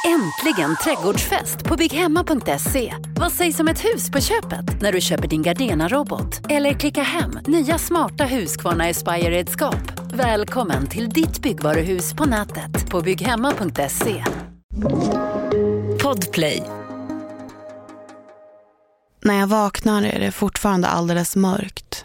Äntligen trädgårdsfest på bygghemma.se. Vad sägs om ett hus på köpet när du köper din Gardena-robot? Eller klicka hem nya smarta Husqvarna Aspire-redskap. Välkommen till ditt byggvaruhus på nätet på bygghemma.se. Podplay. När jag vaknar är det fortfarande alldeles mörkt.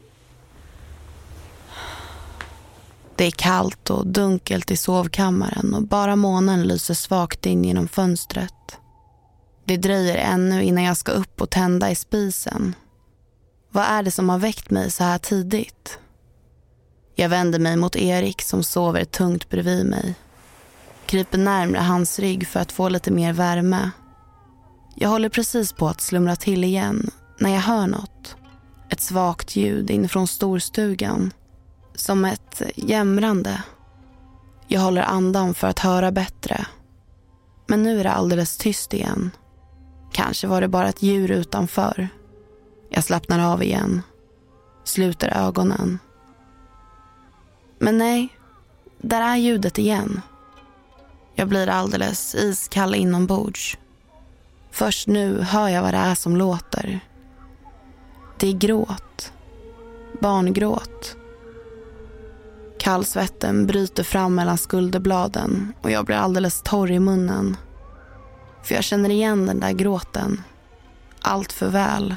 Det är kallt och dunkelt i sovkammaren och bara månen lyser svagt in genom fönstret. Det dröjer ännu innan jag ska upp och tända i spisen. Vad är det som har väckt mig så här tidigt? Jag vänder mig mot Erik som sover tungt bredvid mig. Kryper närmare hans rygg för att få lite mer värme. Jag håller precis på att slumra till igen när jag hör något. Ett svagt ljud inifrån storstugan. Som ett jämrande. Jag håller andan för att höra bättre. Men nu är det alldeles tyst igen. Kanske var det bara ett djur utanför. Jag slappnar av igen. Sluter ögonen. Men nej, där är ljudet igen. Jag blir alldeles iskall inombords. Först nu hör jag vad det är som låter. Det är gråt. Barngråt. Kallsvetten bryter fram mellan skulderbladen och jag blir alldeles torr i munnen. För jag känner igen den där gråten. Allt för väl.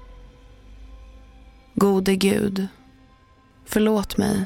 Gode Gud, förlåt mig.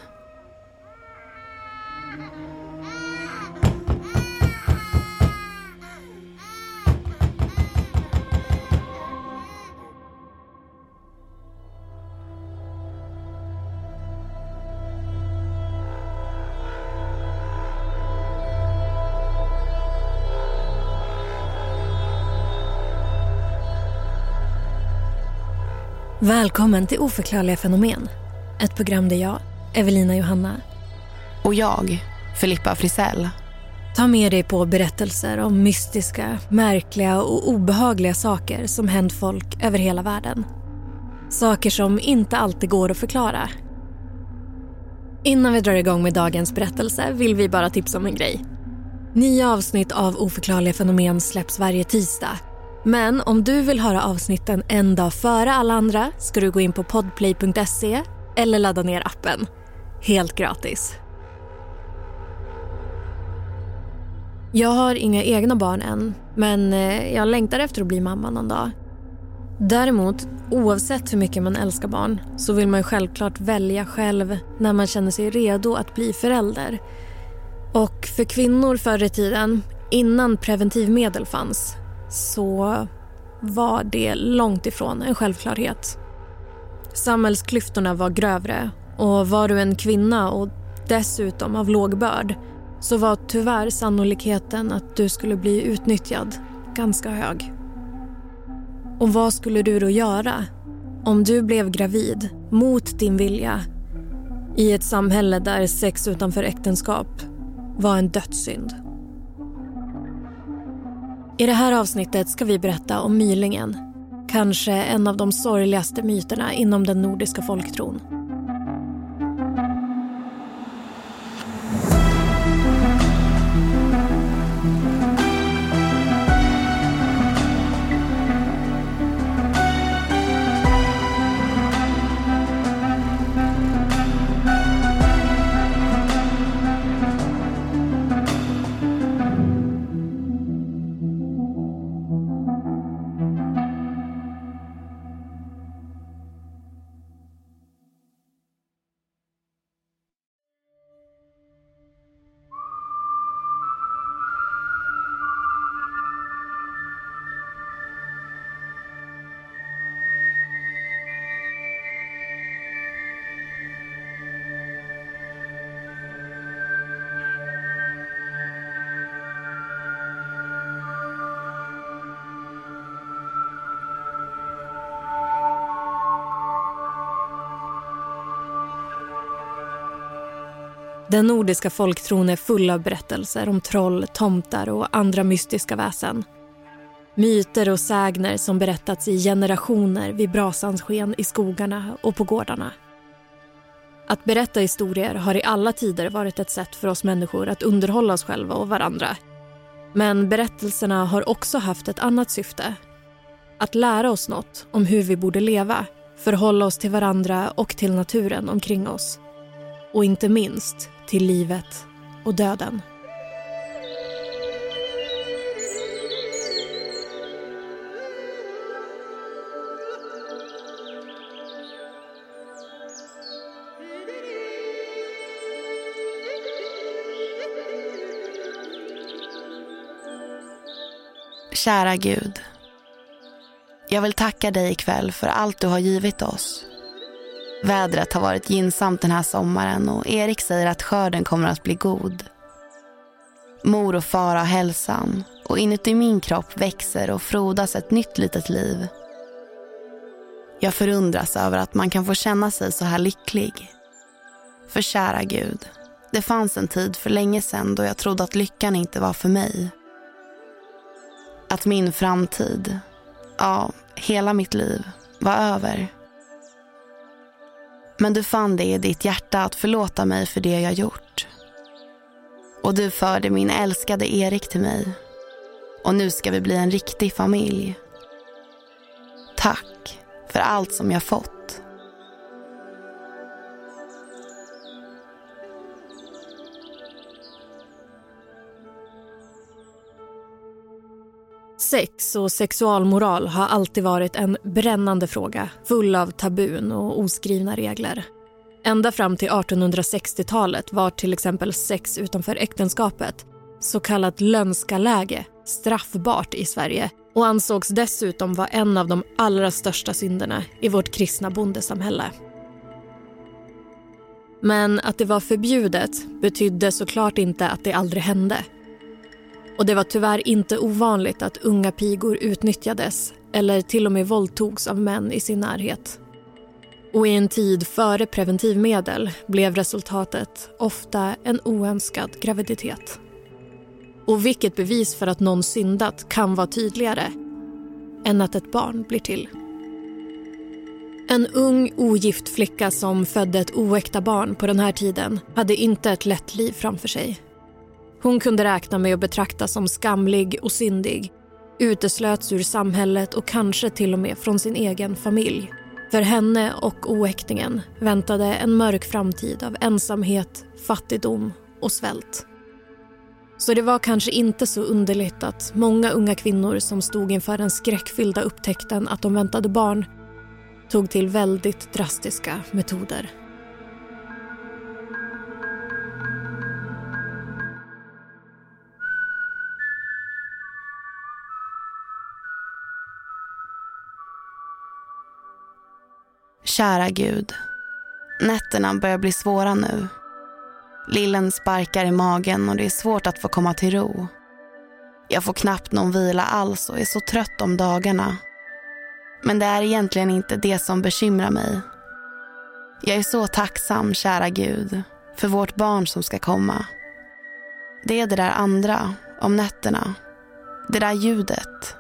Välkommen till Oförklarliga fenomen. Ett program där jag, Evelina Johanna och jag, Filippa Frisell, tar med dig på berättelser om mystiska, märkliga och obehagliga saker som hänt folk över hela världen. Saker som inte alltid går att förklara. Innan vi drar igång med dagens berättelse vill vi bara tipsa om en grej. Nya avsnitt av Oförklarliga fenomen släpps varje tisdag. Men om du vill höra avsnitten en dag före alla andra ska du gå in på podplay.se eller ladda ner appen. Helt gratis. Jag har inga egna barn än, men jag längtar efter att bli mamma någon dag. Däremot, oavsett hur mycket man älskar barn så vill man självklart välja själv när man känner sig redo att bli förälder. Och för kvinnor förr i tiden, innan preventivmedel fanns, så var det långt ifrån en självklarhet. Samhällsklyftorna var grövre och var du en kvinna och dessutom av låg börd så var tyvärr sannolikheten att du skulle bli utnyttjad ganska hög. Och vad skulle du då göra om du blev gravid mot din vilja i ett samhälle där sex utanför äktenskap var en dödssynd? I det här avsnittet ska vi berätta om mylingen. Kanske en av de sorgligaste myterna inom den nordiska folktron. Den nordiska folktron är full av berättelser om troll, tomtar och andra mystiska väsen. Myter och sägner som berättats i generationer vid brasans sken i skogarna och på gårdarna. Att berätta historier har i alla tider varit ett sätt för oss människor att underhålla oss själva och varandra. Men berättelserna har också haft ett annat syfte. Att lära oss något om hur vi borde leva, förhålla oss till varandra och till naturen omkring oss. Och inte minst till livet och döden. Kära Gud, jag vill tacka dig ikväll för allt du har givit oss. Vädret har varit gynnsamt den här sommaren och Erik säger att skörden kommer att bli god. Mor och far har hälsan och inuti min kropp växer och frodas ett nytt litet liv. Jag förundras över att man kan få känna sig så här lycklig. För kära Gud, det fanns en tid för länge sedan då jag trodde att lyckan inte var för mig. Att min framtid, ja, hela mitt liv, var över. Men du fann det i ditt hjärta att förlåta mig för det jag gjort. Och du förde min älskade Erik till mig. Och nu ska vi bli en riktig familj. Tack för allt som jag fått. Sex och sexualmoral har alltid varit en brännande fråga, full av tabun och oskrivna regler. Ända fram till 1860-talet var till exempel sex utanför äktenskapet, så kallat lönskaläge, straffbart i Sverige och ansågs dessutom vara en av de allra största synderna i vårt kristna bondesamhälle. Men att det var förbjudet betydde såklart inte att det aldrig hände. Och det var tyvärr inte ovanligt att unga pigor utnyttjades eller till och med våldtogs av män i sin närhet. Och i en tid före preventivmedel blev resultatet ofta en oönskad graviditet. Och vilket bevis för att någon syndat kan vara tydligare än att ett barn blir till. En ung ogift flicka som födde ett oäkta barn på den här tiden hade inte ett lätt liv framför sig. Hon kunde räkna med att betraktas som skamlig och syndig, uteslöts ur samhället och kanske till och med från sin egen familj. För henne och oäktingen väntade en mörk framtid av ensamhet, fattigdom och svält. Så det var kanske inte så underligt att många unga kvinnor som stod inför den skräckfyllda upptäckten att de väntade barn tog till väldigt drastiska metoder. Kära Gud, nätterna börjar bli svåra nu. Lillen sparkar i magen och det är svårt att få komma till ro. Jag får knappt någon vila alls och är så trött om dagarna. Men det är egentligen inte det som bekymrar mig. Jag är så tacksam, kära Gud, för vårt barn som ska komma. Det är det där andra, om nätterna. Det där ljudet.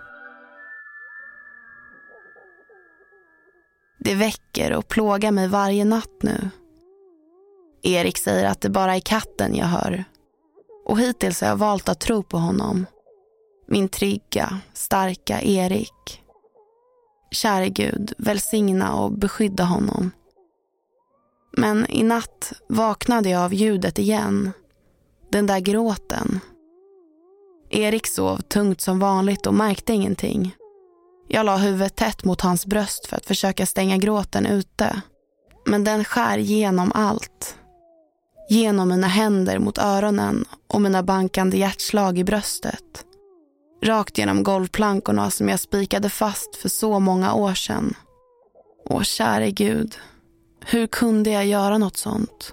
Det väcker och plågar mig varje natt nu. Erik säger att det bara är katten jag hör. Och hittills har jag valt att tro på honom. Min trygga, starka Erik. Käre Gud, välsigna och beskydda honom. Men i natt vaknade jag av ljudet igen. Den där gråten. Erik sov tungt som vanligt och märkte ingenting. Jag la huvudet tätt mot hans bröst för att försöka stänga gråten ute. Men den skär genom allt. Genom mina händer mot öronen och mina bankande hjärtslag i bröstet. Rakt genom golvplankorna som jag spikade fast för så många år sedan. Åh, käre Gud, hur kunde jag göra något sånt?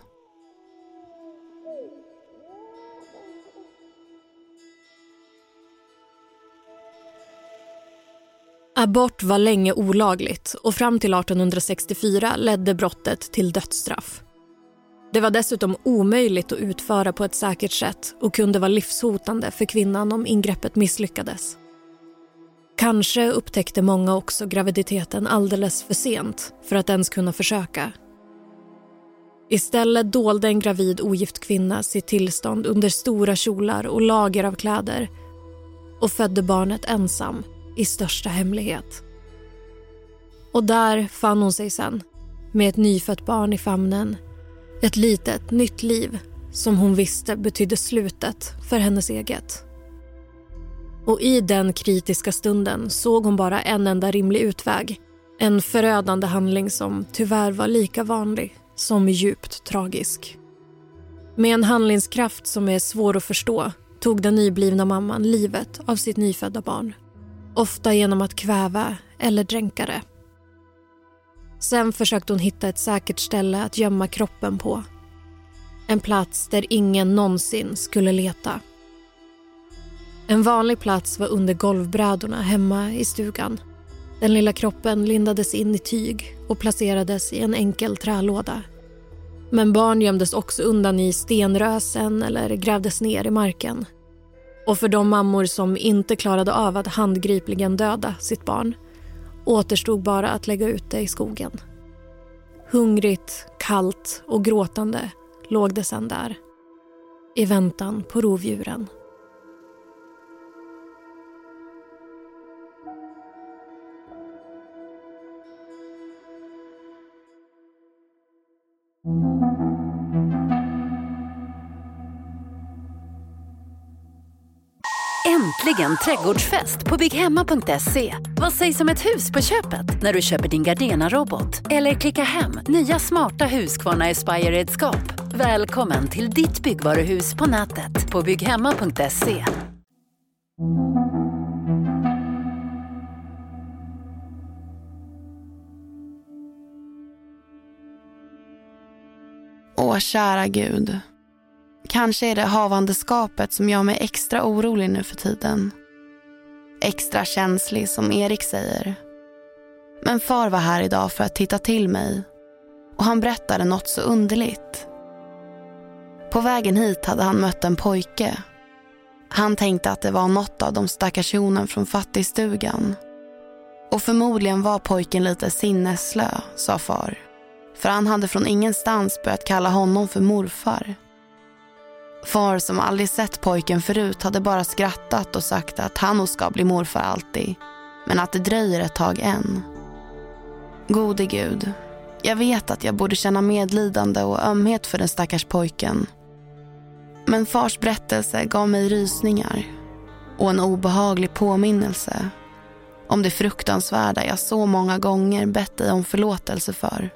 Abort var länge olagligt och fram till 1864 ledde brottet till dödsstraff. Det var dessutom omöjligt att utföra på ett säkert sätt och kunde vara livshotande för kvinnan om ingreppet misslyckades. Kanske upptäckte många också graviditeten alldeles för sent för att ens kunna försöka. Istället dolde en gravid ogift kvinna sitt tillstånd under stora kjolar och lager av kläder och födde barnet ensam i största hemlighet. Och där fann hon sig sen, med ett nyfött barn i famnen. Ett litet, nytt liv som hon visste betydde slutet för hennes eget. Och i den kritiska stunden såg hon bara en enda rimlig utväg. En förödande handling som tyvärr var lika vanlig som djupt tragisk. Med en handlingskraft som är svår att förstå tog den nyblivna mamman livet av sitt nyfödda barn. Ofta genom att kväva eller dränka det. Sen försökte hon hitta ett säkert ställe att gömma kroppen på. En plats där ingen någonsin skulle leta. En vanlig plats var under golvbrädorna hemma i stugan. Den lilla kroppen lindades in i tyg och placerades i en enkel trälåda. Men barn gömdes också undan i stenrösen eller grävdes ner i marken. Och för de mammor som inte klarade av att handgripligen döda sitt barn återstod bara att lägga ut det i skogen. Hungrigt, kallt och gråtande låg det sedan där, i väntan på rovdjuren. Äntligen trädgårdsfest på bygghemma.se. Vad sägs om ett hus på köpet när du köper din Gardena-robot? Eller klicka hem nya smarta Husqvarna Aspire-redskap. Välkommen till ditt byggvaruhus på nätet på bygghemma.se. Åh, kära Gud. Kanske är det havandeskapet som gör mig extra orolig nu för tiden. Extra känslig, som Erik säger. Men far var här idag för att titta till mig. Och han berättade något så underligt. På vägen hit hade han mött en pojke. Han tänkte att det var något av de stackars hjonen från fattigstugan. Och förmodligen var pojken lite sinnesslö, sa far. För han hade från ingenstans börjat kalla honom för morfar. Far, som aldrig sett pojken förut, hade bara skrattat och sagt att han nog ska bli morfar alltid. Men att det dröjer ett tag än. Gode Gud, jag vet att jag borde känna medlidande och ömhet för den stackars pojken. Men fars berättelse gav mig rysningar och en obehaglig påminnelse om det fruktansvärda jag så många gånger bett dig om förlåtelse för.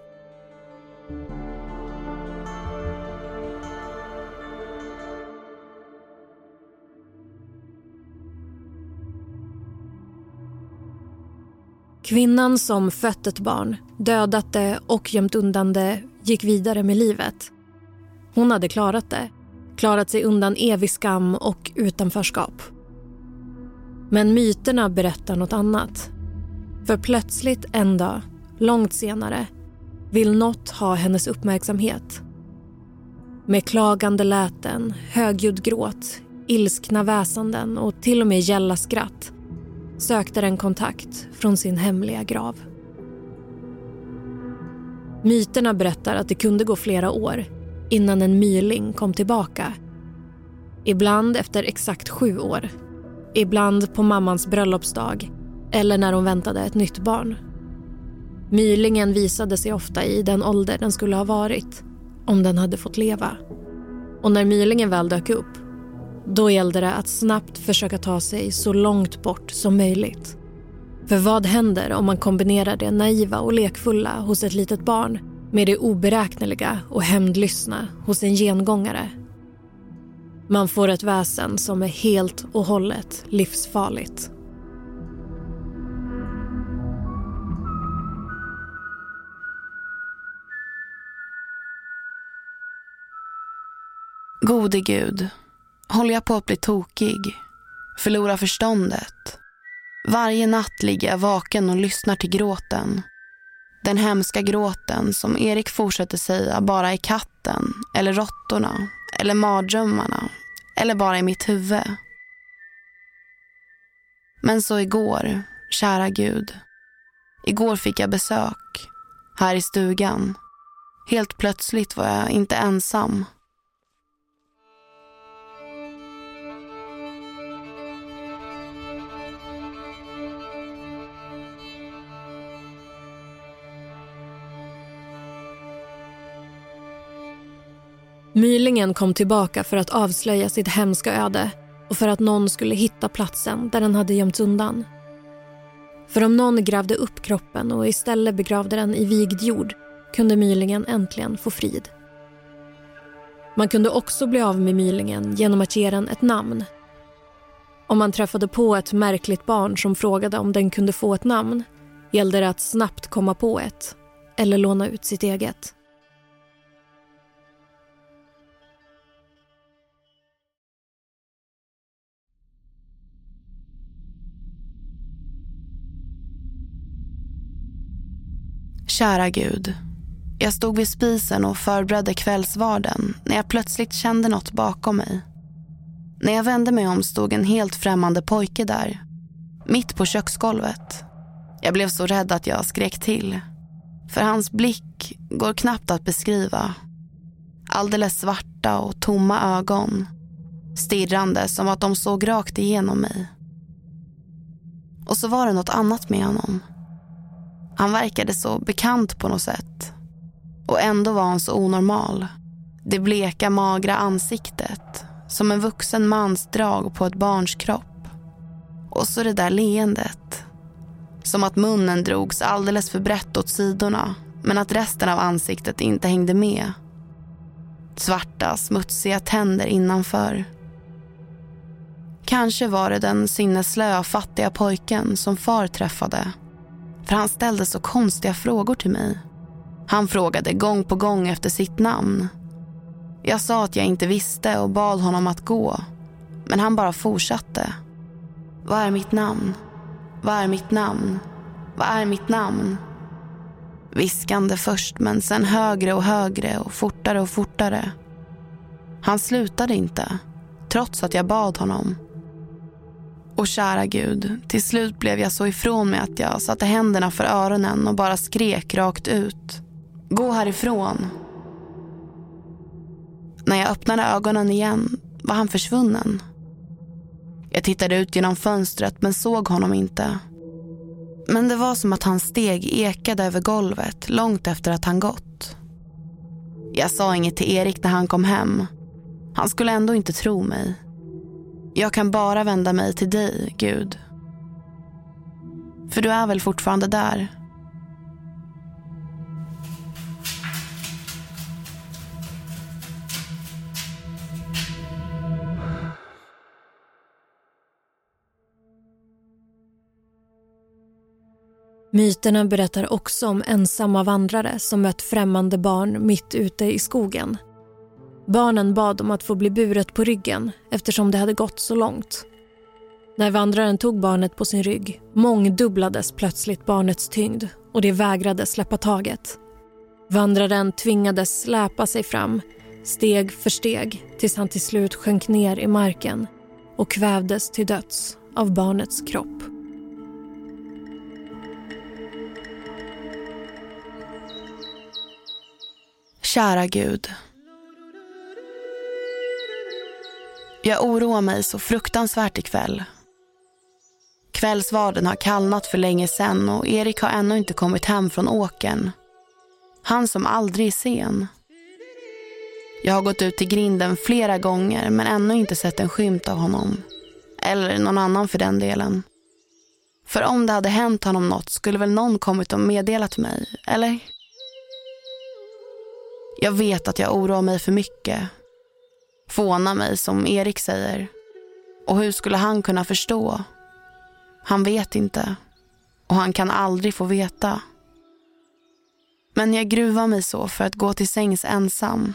Kvinnan som fött ett barn, dödat det och gömt undan det gick vidare med livet. Hon hade klarat det. Klarat sig undan evig skam och utanförskap. Men myterna berättar något annat. För plötsligt en dag, långt senare, vill något ha hennes uppmärksamhet. Med klagande läten, högljudd gråt, ilskna väsanden och till och med gälla skratt sökte den kontakt från sin hemliga grav. Myterna berättar att det kunde gå flera år innan en myling kom tillbaka. Ibland efter exakt 7 år. Ibland på mammans bröllopsdag eller när hon väntade ett nytt barn. Mylingen visade sig ofta i den ålder den skulle ha varit om den hade fått leva. Och när mylingen väl dök upp, då gällde det att snabbt försöka ta sig så långt bort som möjligt. För vad händer om man kombinerar det naiva och lekfulla hos ett litet barn med det oberäkneliga och hämndlystna hos en gengångare? Man får ett väsen som är helt och hållet livsfarligt. Gode Gud, håller jag på att bli tokig? Förlora förståndet? Varje natt ligger jag vaken och lyssnar till gråten. Den hemska gråten som Erik fortsätter säga bara är katten, eller råttorna, eller mardrömmarna, eller bara i mitt huvud. Men så igår, kära Gud. Igår fick jag besök, här i stugan. Helt plötsligt var jag inte ensam. Mylingen kom tillbaka för att avslöja sitt hemska öde och för att någon skulle hitta platsen där den hade gömts undan. För om någon grävde upp kroppen och istället begravde den i vigd jord kunde mylingen äntligen få frid. Man kunde också bli av med mylingen genom att ge den ett namn. Om man träffade på ett märkligt barn som frågade om den kunde få ett namn gällde det att snabbt komma på ett eller låna ut sitt eget. Kära Gud, jag stod vid spisen och förberedde kvällsvarden när jag plötsligt kände något bakom mig. När jag vände mig om stod en helt främmande pojke där, mitt på köksgolvet. Jag blev så rädd att jag skrek till. För hans blick går knappt att beskriva. Alldeles svarta och tomma ögon. Stirrande som att de såg rakt igenom mig. Och så var det något annat med honom. Han verkade så bekant på något sätt. Och ändå var han så onormal. Det bleka, magra ansiktet. Som en vuxen mans drag på ett barns kropp. Och så det där leendet. Som att munnen drogs alldeles för brett åt sidorna. Men att resten av ansiktet inte hängde med. Svarta, smutsiga tänder innanför. Kanske var det den sinneslöa, fattiga pojken som far träffade. För han ställde så konstiga frågor till mig. Han frågade gång på gång efter sitt namn. Jag sa att jag inte visste och bad honom att gå. Men han bara fortsatte. Vad är mitt namn? Vad är mitt namn? Vad är mitt namn? Viskande först, men sen högre och högre och fortare och fortare. Han slutade inte, trots att jag bad honom. Och kära Gud, till slut blev jag så ifrån mig att jag satte händerna för öronen och bara skrek rakt ut. Gå härifrån! När jag öppnade ögonen igen var han försvunnen. Jag tittade ut genom fönstret men såg honom inte. Men det var som att hans steg ekade över golvet långt efter att han gått. Jag sa inget till Erik när han kom hem. Han skulle ändå inte tro mig. Jag kan bara vända mig till dig, Gud. För du är väl fortfarande där? Myterna berättar också om ensamma vandrare som mött främmande barn mitt ute i skogen. Barnen bad om att få bli buret på ryggen eftersom det hade gått så långt. När vandraren tog barnet på sin rygg mångdubblades plötsligt barnets tyngd och det vägrade släppa taget. Vandraren tvingades släpa sig fram, steg för steg, tills han till slut sjönk ner i marken och kvävdes till döds av barnets kropp. Kära Gud. Jag oroar mig så fruktansvärt ikväll. Kvällsvarden har kallnat för länge sedan och Erik har ännu inte kommit hem från åkern. Han som aldrig är sen. Jag har gått ut till grinden flera gånger men ännu inte sett en skymt av honom. Eller någon annan för den delen. För om det hade hänt honom något skulle väl någon kommit och meddelat mig, eller? Jag vet att jag oroar mig för mycket. Fånar mig som Erik säger. Och hur skulle han kunna förstå? Han vet inte. Och han kan aldrig få veta. Men jag gruvar mig så för att gå till sängs ensam.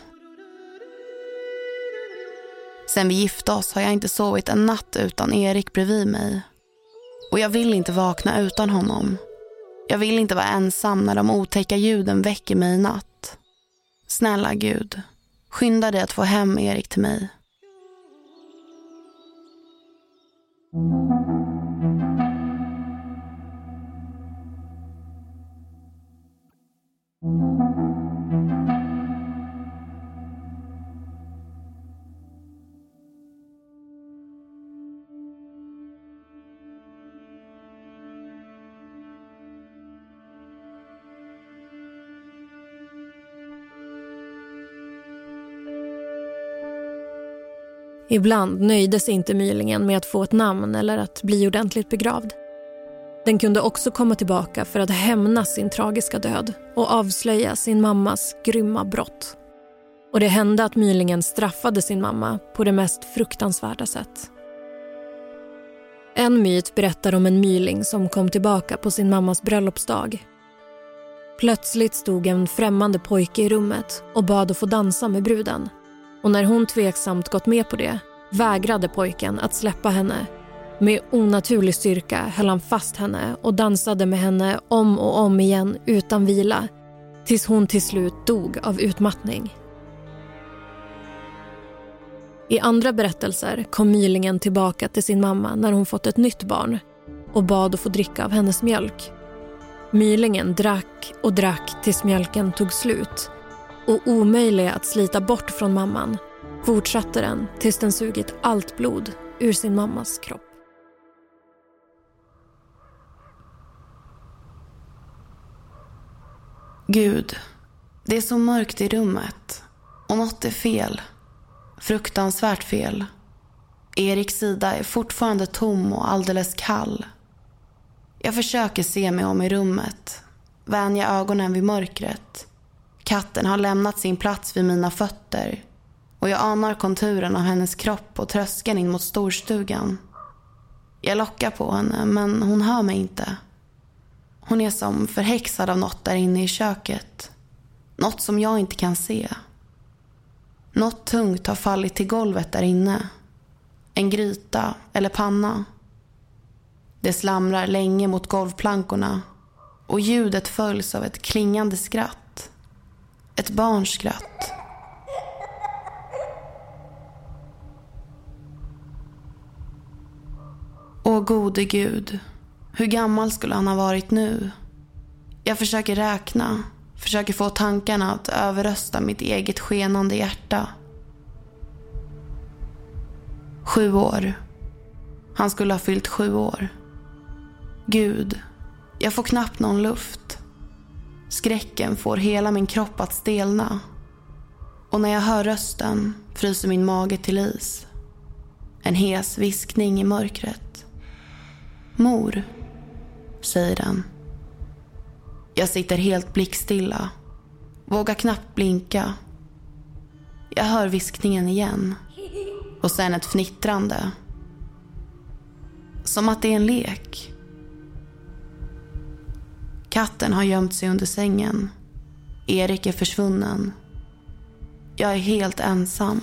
Sen vi gifte oss har jag inte sovit en natt utan Erik bredvid mig. Och jag vill inte vakna utan honom. Jag vill inte vara ensam när de otäcka ljuden väcker mig i natt. Snälla Gud, skynda dig att få hem Erik till mig. Ibland nöjde sig inte mylingen med att få ett namn eller att bli ordentligt begravd. Den kunde också komma tillbaka för att hämnas sin tragiska död och avslöja sin mammas grymma brott. Och det hände att mylingen straffade sin mamma på det mest fruktansvärda sätt. En myt berättar om en myling som kom tillbaka på sin mammas bröllopsdag. Plötsligt stod en främmande pojke i rummet och bad att få dansa med bruden. Och när hon tveksamt gått med på det vägrade pojken att släppa henne. Med onaturlig styrka höll han fast henne och dansade med henne om och om igen utan vila. Tills hon till slut dog av utmattning. I andra berättelser kom mylingen tillbaka till sin mamma när hon fått ett nytt barn och bad att få dricka av hennes mjölk. Mylingen drack och drack tills mjölken tog slut och omöjlig att slita bort från mamman fortsatte den tills den sugit allt blod ur sin mammas kropp. Gud, det är så mörkt i rummet och något är fel. Fruktansvärt fel. Eriks sida är fortfarande tom och alldeles kall. Jag försöker se mig om i rummet, vänja ögonen vid mörkret. Katten har lämnat sin plats vid mina fötter och jag anar konturen av hennes kropp på tröskeln in mot storstugan. Jag lockar på henne men hon hör mig inte. Hon är som förhäxad av något där inne i köket. Något som jag inte kan se. Något tungt har fallit till golvet där inne. En gryta eller panna. Det slamrar länge mot golvplankorna och ljudet följs av ett klingande skratt. Ett barnskratt. Åh gode Gud, hur gammal skulle han ha varit nu? Jag försöker räkna, försöker få tankarna att överrösta mitt eget skenande hjärta. 7 år. Han skulle ha fyllt 7 år. Gud, jag får knappt någon luft. Skräcken får hela min kropp att stelna. Och när jag hör rösten fryser min mage till is. En hes viskning i mörkret. Mor, säger den. Jag sitter helt blickstilla. Vågar knappt blinka. Jag hör viskningen igen. Och sen ett fnittrande. Som att det är en lek. Katten har gömt sig under sängen. Erik är försvunnen. Jag är helt ensam.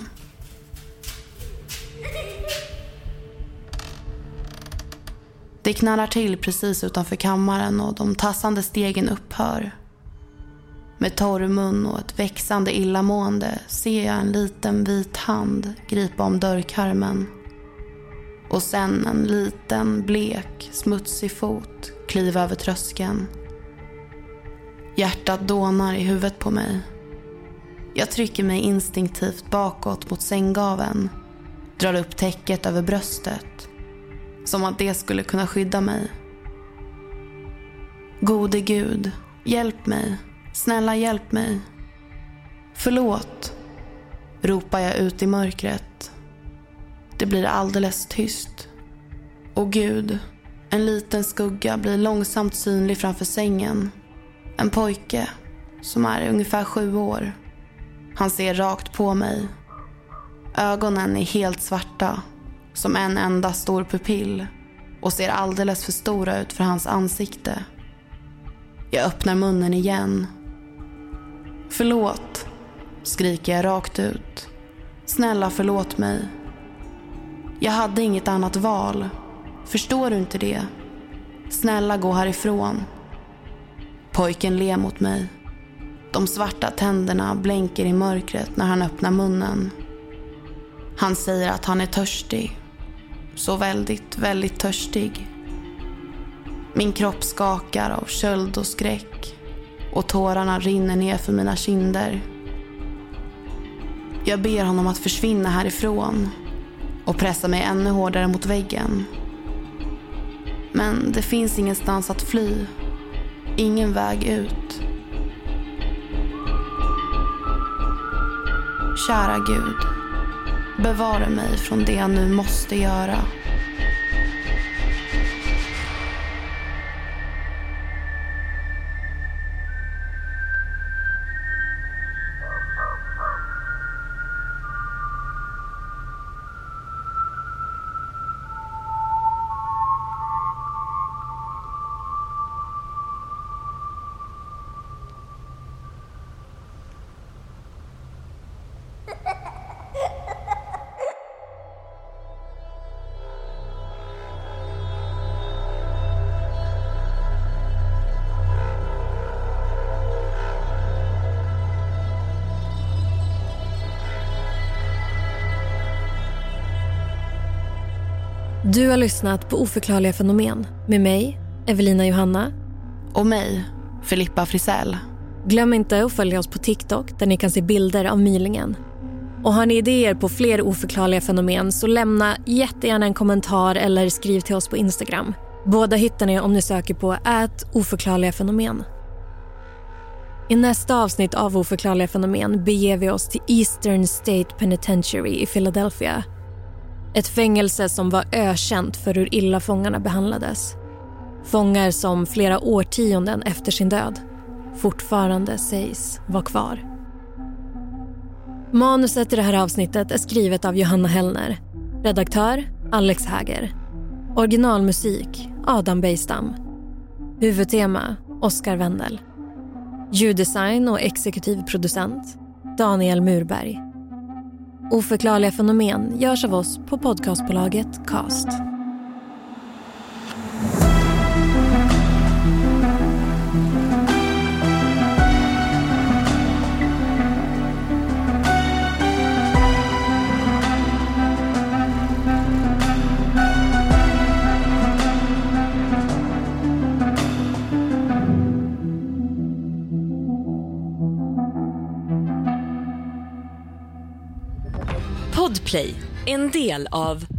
Det knarrar till precis utanför kammaren och de tassande stegen upphör. Med torr mun och ett växande illamående ser jag en liten vit hand gripa om dörrkarmen. Och sen en liten, blek, smutsig fot kliva över tröskeln. Hjärtat dånar i huvudet på mig. Jag trycker mig instinktivt bakåt mot sänggaveln. Drar upp täcket över bröstet. Som att det skulle kunna skydda mig. Gode Gud, hjälp mig. Snälla hjälp mig. Förlåt, ropar jag ut i mörkret. Det blir alldeles tyst. Och Gud, en liten skugga blir långsamt synlig framför sängen. En pojke som är ungefär 7 år. Han ser rakt på mig. Ögonen är helt svarta, som en enda stor pupill, och ser alldeles för stora ut för hans ansikte. Jag öppnar munnen igen. Förlåt, skriker jag rakt ut. Snälla förlåt mig. Jag hade inget annat val. Förstår du inte det? Snälla gå härifrån. Pojken ler mot mig. De svarta tänderna blänker i mörkret när han öppnar munnen. Han säger att han är törstig. Så väldigt, väldigt törstig. Min kropp skakar av köld och skräck. Och tårarna rinner ner för mina kinder. Jag ber honom att försvinna härifrån. Och pressa mig ännu hårdare mot väggen. Men det finns ingenstans att fly. Ingen väg ut. Kära Gud, Bevara mig från det jag nu måste göra. Du har lyssnat på Oförklarliga fenomen med mig, Evelina Johanna. Och mig, Filippa Frisell. Glöm inte att följa oss på TikTok där ni kan se bilder av mylingen. Och har ni idéer på fler oförklarliga fenomen så lämna jättegärna en kommentar eller skriv till oss på Instagram. Båda hittar ni om ni söker på @oförklarliga fenomen. I nästa avsnitt av Oförklarliga fenomen beger vi oss till Eastern State Penitentiary i Philadelphia. Ett fängelse som var ökänt för hur illa fångarna behandlades. Fångar som flera årtionden efter sin död fortfarande sägs vara kvar. Manuset i det här avsnittet är skrivet av Johanna Hellner. Redaktör Alex Häger. Originalmusik Adam Bejstam. Huvudtema Oscar Wendel. Ljuddesign och exekutiv producent Daniel Murberg. Oförklarliga fenomen görs av oss på podcastbolaget Cast. Podplay, en del av